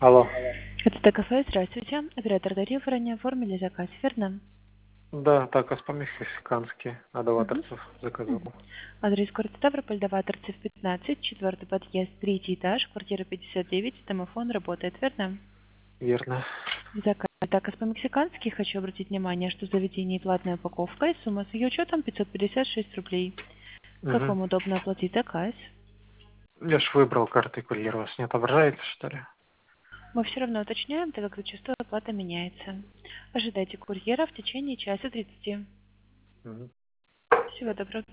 Алло. Это ТКФ, здравствуйте. Оператор тарифа ранее оформили заказ, верно? Да, так, мексиканский, Мгм. адоваторцев заказал. Адрес город Ставрополь, Даваторцев, 15, четвертый подъезд, третий этаж, квартира 59, домофон работает, верно? Верно. Заказ так, по-мексикански хочу обратить внимание, что заведение платная упаковка и сумма с ее учетом 556 рублей. Как Угу. вам удобно оплатить заказ? Я ж выбрал карты курьера, у вас не отображается, что ли? Мы все равно уточняем, так как зачастую оплата меняется. Ожидайте курьера в течение часа 30. Угу. Всего доброго.